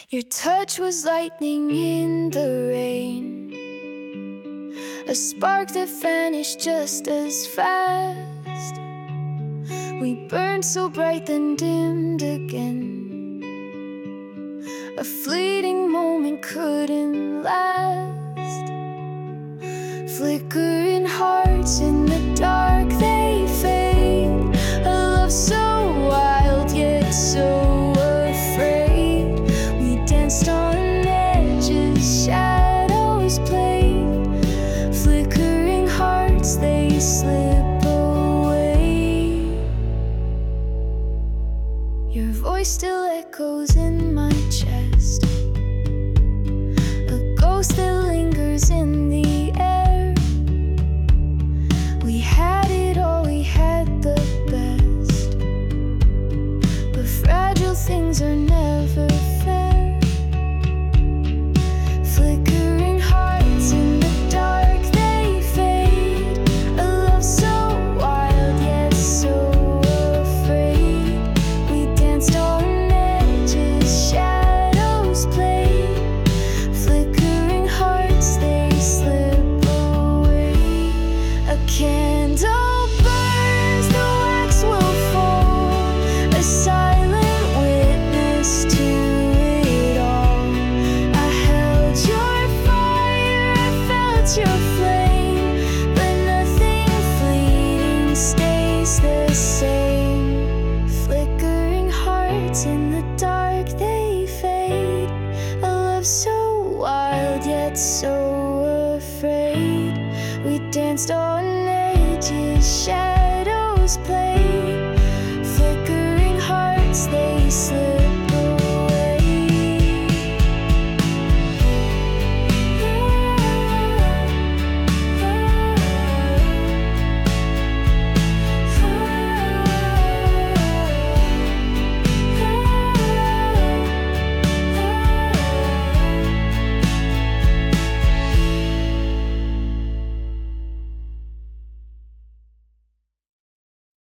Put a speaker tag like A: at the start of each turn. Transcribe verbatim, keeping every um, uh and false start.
A: Your touch was lightning in the rain, a spark that vanished just as fast. We burned so bright then dimmed again, a fleeting moment couldn't last. Flickering hearts in the dark, they fade. A love so wild yet so afraid. We danced on edges, shadows played. Flickering hearts, they slip away. Your voice still echoes in my chest, a ghost that lingers in the air. We had it all, we had the best, but fragile things are never fair. Flickering hearts in the dark, they fade. A love so wild yet so afraid. We danced on edges, shadows played. Flickering hearts, they slip away. A candle burns, the wax will fall, a silent witness to it all. I held your fire, I felt your flame, but nothing fleeting stays the same. Flickering hearts in the dark, they fade. A love so wild yet so afraid. We danced all